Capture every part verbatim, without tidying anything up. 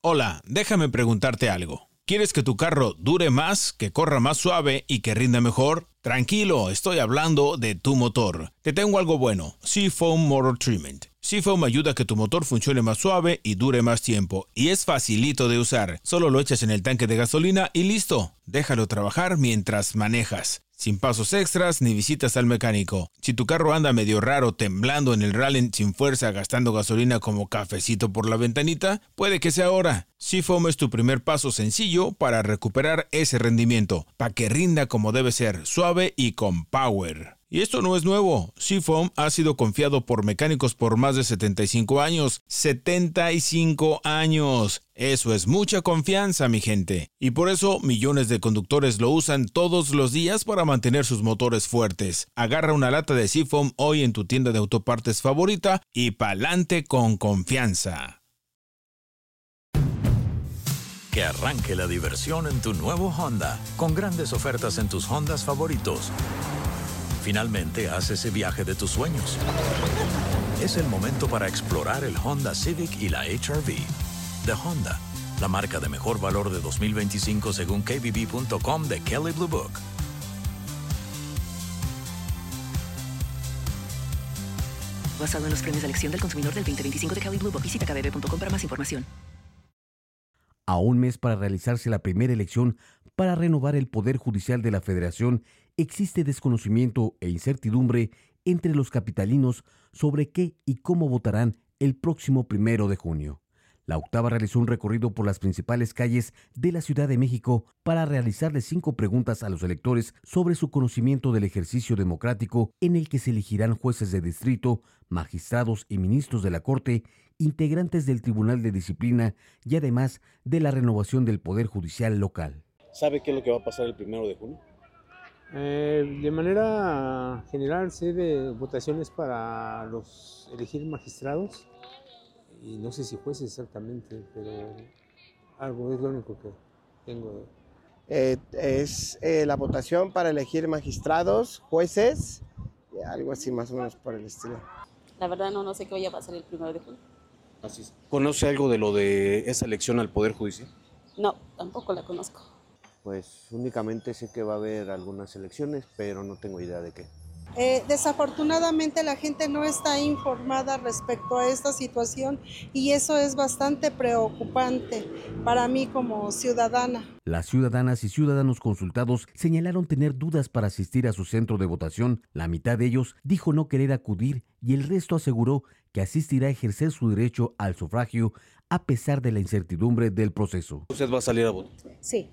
Hola, déjame preguntarte algo. ¿Quieres que tu carro dure más, que corra más suave y que rinda mejor? Tranquilo, estoy hablando de tu motor. Te tengo algo bueno, Seafoam Motor Treatment. Seafoam ayuda a que tu motor funcione más suave y dure más tiempo. Y es facilito de usar. Solo lo echas en el tanque de gasolina y listo. Déjalo trabajar mientras manejas. Sin pasos extras ni visitas al mecánico. Si tu carro anda medio raro, temblando en el rally sin fuerza, gastando gasolina como cafecito por la ventanita, puede que sea ahora. Seafoam es tu primer paso sencillo para recuperar ese rendimiento, para que rinda como debe ser, suave y con power. Y esto no es nuevo. Seafoam ha sido confiado por mecánicos por más de setenta y cinco años. ¡setenta y cinco años! Eso es mucha confianza, mi gente. Y por eso millones de conductores lo usan todos los días para mantener sus motores fuertes. Agarra una lata de Seafoam hoy en tu tienda de autopartes favorita y pa'lante con confianza. Que arranque la diversión en tu nuevo Honda, con grandes ofertas en tus Hondas favoritos. Finalmente, haz ese viaje de tus sueños. Es el momento para explorar el Honda Civic y la H R V. De Honda, la marca de mejor valor de dos mil veinticinco según K B B punto com de Kelley Blue Book. Basado en los premios de elección del consumidor del veinte veinticinco de Kelley Blue Book. Visita K B B punto com para más información. A un mes para realizarse la primera elección para renovar el Poder Judicial de la Federación, existe desconocimiento e incertidumbre entre los capitalinos sobre qué y cómo votarán el próximo primero de junio. La octava realizó un recorrido por las principales calles de la Ciudad de México para realizarle cinco preguntas a los electores sobre su conocimiento del ejercicio democrático en el que se elegirán jueces de distrito, magistrados y ministros de la Corte, integrantes del Tribunal de Disciplina y además de la renovación del Poder Judicial local. ¿Sabe qué es lo que va a pasar el primero de junio? Eh, de manera general sé de votaciones para los elegir magistrados y no sé si jueces exactamente, pero algo es lo único que tengo. Eh, es eh, la votación para elegir magistrados, jueces, algo así más o menos por el estilo. La verdad no, no sé qué vaya a pasar el primero de junio. Así es. ¿Conoce algo de lo de esa elección al Poder Judicial? No, tampoco la conozco. Pues únicamente sé que va a haber algunas elecciones, pero no tengo idea de qué. Eh, desafortunadamente la gente no está informada respecto a esta situación y eso es bastante preocupante para mí como ciudadana. Las ciudadanas y ciudadanos consultados señalaron tener dudas para asistir a su centro de votación. La mitad de ellos dijo no querer acudir y el resto aseguró que asistirá a ejercer su derecho al sufragio a pesar de la incertidumbre del proceso. ¿Usted va a salir a votar? Sí,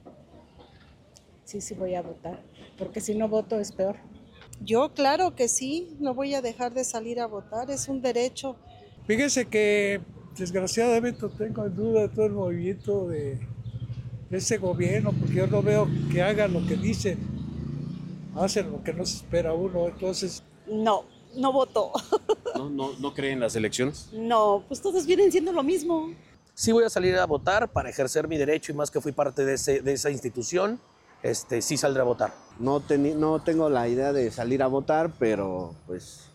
sí, sí voy a votar, porque si no voto es peor. Yo claro que sí, no voy a dejar de salir a votar, es un derecho. Fíjese que desgraciadamente tengo en duda todo el movimiento de ese gobierno, porque yo no veo que hagan lo que dicen, hacen lo que no se espera uno, entonces... No, no voto. ¿No, no, no cree en las elecciones? No, pues todos vienen siendo lo mismo. Sí voy a salir a votar para ejercer mi derecho y más que fui parte de, ese, de esa institución. Este, sí saldré a votar. No, teni- no tengo la idea de salir a votar, pero pues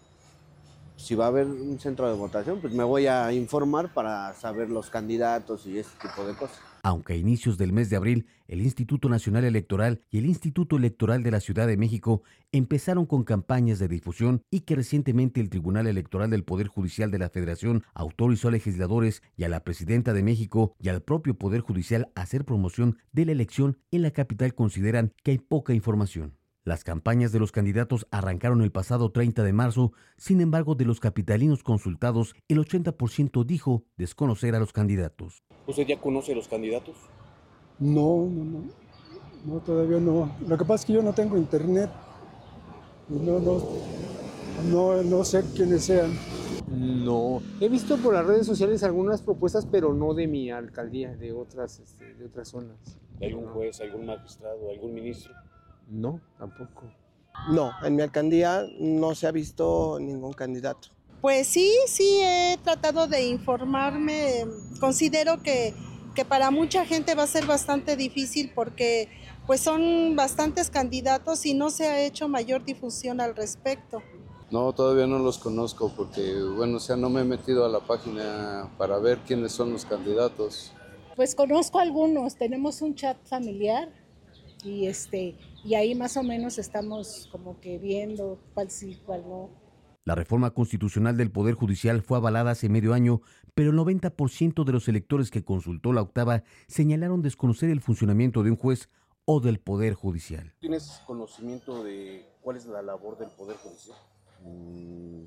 si va a haber un centro de votación, pues me voy a informar para saber los candidatos y ese tipo de cosas. Aunque a inicios del mes de abril, el Instituto Nacional Electoral y el Instituto Electoral de la Ciudad de México empezaron con campañas de difusión y que recientemente el Tribunal Electoral del Poder Judicial de la Federación autorizó a legisladores y a la Presidenta de México y al propio Poder Judicial a hacer promoción de la elección, en la capital consideran que hay poca información. Las campañas de los candidatos arrancaron el pasado treinta de marzo, sin embargo, de los capitalinos consultados, el ochenta por ciento dijo desconocer a los candidatos. ¿Usted ya conoce a los candidatos? No, no, no, no, todavía no. Lo que pasa es que yo no tengo internet, no, no, no, no sé quiénes sean. No, he visto por las redes sociales algunas propuestas, pero no de mi alcaldía, de otras, este, de otras zonas. ¿De algún juez, algún magistrado, algún ministro? No, tampoco. No, en mi alcaldía no se ha visto ningún candidato. Pues sí, sí he tratado de informarme. Considero que, que para mucha gente va a ser bastante difícil porque pues son bastantes candidatos y no se ha hecho mayor difusión al respecto. No, todavía no los conozco porque, bueno, o sea, no me he metido a la página para ver quiénes son los candidatos. Pues conozco algunos, tenemos un chat familiar y, este, y ahí más o menos estamos como que viendo cuál sí, cuál no. La reforma constitucional del Poder Judicial fue avalada hace medio año, pero el noventa por ciento de los electores que consultó la octava señalaron desconocer el funcionamiento de un juez o del Poder Judicial. ¿Tienes conocimiento de cuál es la labor del Poder Judicial? Mm,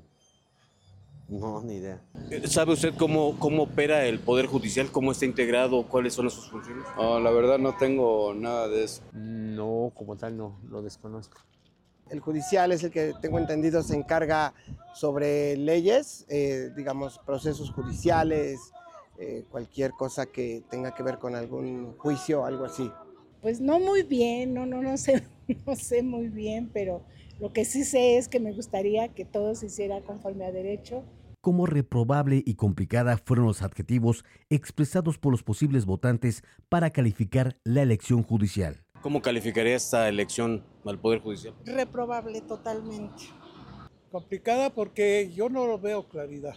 no, ni idea. ¿Sabe usted cómo, cómo opera el Poder Judicial? ¿Cómo está integrado? ¿Cuáles son sus funciones? Oh, la verdad no tengo nada de eso. No, como tal no, lo desconozco. El judicial es el que, tengo entendido, se encarga sobre leyes, eh, digamos, procesos judiciales, eh, cualquier cosa que tenga que ver con algún juicio, algo así. Pues no muy bien, no, no, no sé, no sé muy bien, pero lo que sí sé es que me gustaría que todo se hiciera conforme a derecho. Como reprobable y complicada fueron los adjetivos expresados por los posibles votantes para calificar la elección judicial. ¿Cómo calificaría esta elección al Poder Judicial? Reprobable totalmente. Complicada porque yo no lo veo claridad.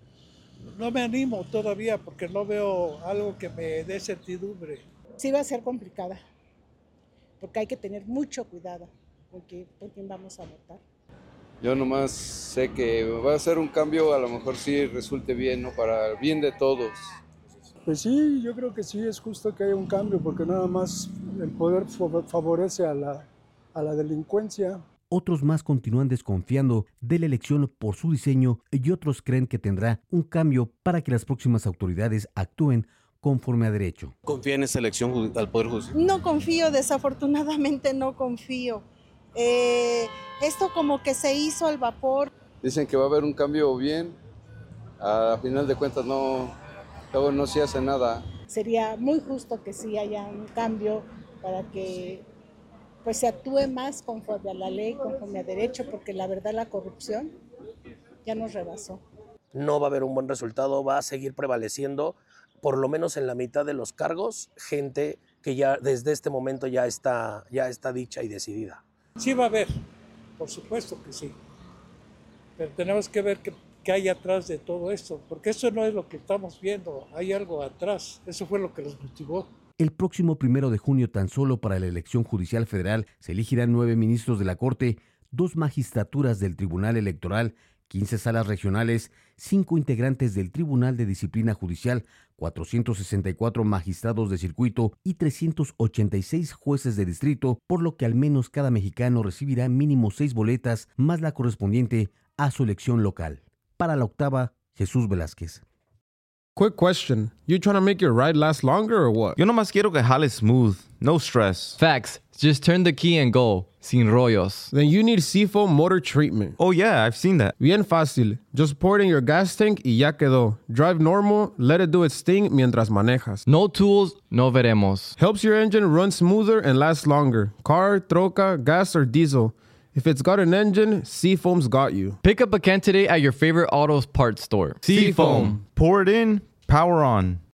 No me animo todavía porque no veo algo que me dé certidumbre. Sí va a ser complicada, porque hay que tener mucho cuidado porque, por quién vamos a votar. Yo nomás sé que va a ser un cambio, a lo mejor sí resulte bien, ¿no? Para el bien de todos. Pues sí, yo creo que sí es justo que haya un cambio, porque nada más el poder favorece a la, a la delincuencia. Otros más continúan desconfiando de la elección por su diseño y otros creen que tendrá un cambio para que las próximas autoridades actúen conforme a derecho. ¿Confía en esta elección al Poder Judicial? No confío, desafortunadamente no confío. Eh, esto como que se hizo al vapor. Dicen que va a haber un cambio bien, a final de cuentas no, luego no se hace nada. Sería muy justo que sí haya un cambio para que pues se actúe más conforme a la ley, conforme a derecho, porque la verdad la corrupción ya nos rebasó. No va a haber un buen resultado, va a seguir prevaleciendo, por lo menos en la mitad de los cargos, gente que ya desde este momento ya está, ya está dicha y decidida. Sí va a haber, por supuesto que sí, pero tenemos que ver qué, qué hay atrás de todo esto, porque eso no es lo que estamos viendo, hay algo atrás, eso fue lo que los motivó. El próximo primero de junio, tan solo para la elección judicial federal, se elegirán nueve ministros de la Corte, dos magistraturas del Tribunal Electoral, quince salas regionales, cinco integrantes del Tribunal de Disciplina Judicial, cuatrocientos sesenta y cuatro magistrados de circuito y trescientos ochenta y seis jueces de distrito, por lo que al menos cada mexicano recibirá mínimo seis boletas, más la correspondiente a su elección local. Para la octava, Jesús Velázquez. Quick question. You trying to make your ride last longer or what? Yo nomás quiero que jale smooth. No stress. Facts. Just turn the key and go. Sin rollos. Then you need Seafoam Motor Treatment. Oh yeah, I've seen that. Bien fácil. Just pour it in your gas tank y ya quedó. Drive normal, let it do its thing mientras manejas. No tools, no veremos. Helps your engine run smoother and last longer. Car, troca, gas, or diesel. If it's got an engine, Seafoam's got you. Pick up a can today at your favorite auto parts store. Seafoam. Pour it in, power on.